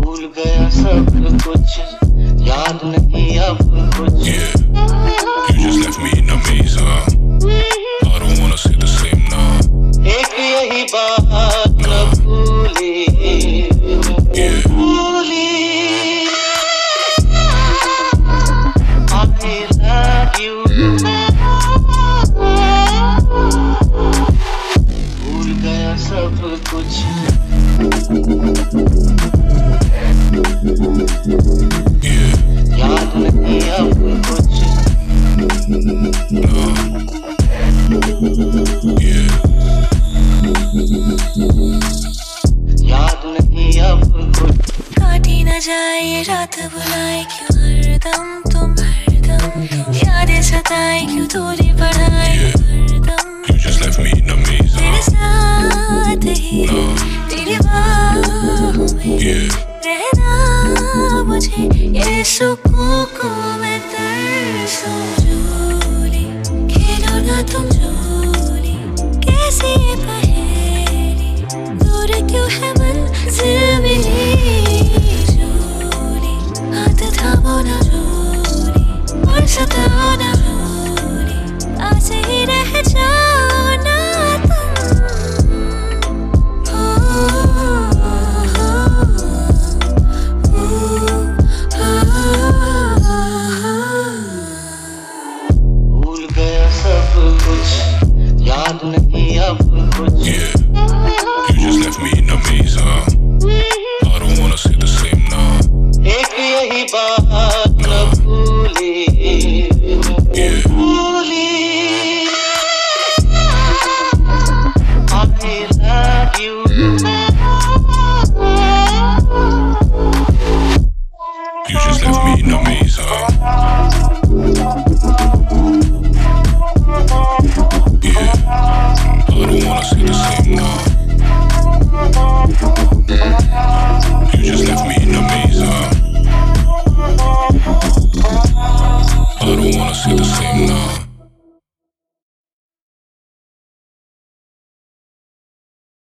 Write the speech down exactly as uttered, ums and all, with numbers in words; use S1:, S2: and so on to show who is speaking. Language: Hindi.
S1: भूल गया सब कुछ, याद नहीं अब कुछ।
S2: Yeah, you just left me in a maze, huh? I don't wanna say the same now.
S1: एक यही बात न भूली,
S2: Yeah,
S1: भूली। I love you, भूल गया सब कुछ।
S2: yeah,
S1: याद नहीं अब कुछ,
S2: no, yeah,
S1: याद नहीं अब कुछ।
S3: काटी न जाए रात बुलाए क्यों हरदम तुम, हरदम यादें सताए क्यों दूरी बढ़ाए हरदम।
S2: you just left me in a maze,
S3: तेरे
S2: huh?
S3: साथ ही
S2: No,
S3: तेरी बाहों में
S2: yeah,
S3: रहना मुझे ये सुकून को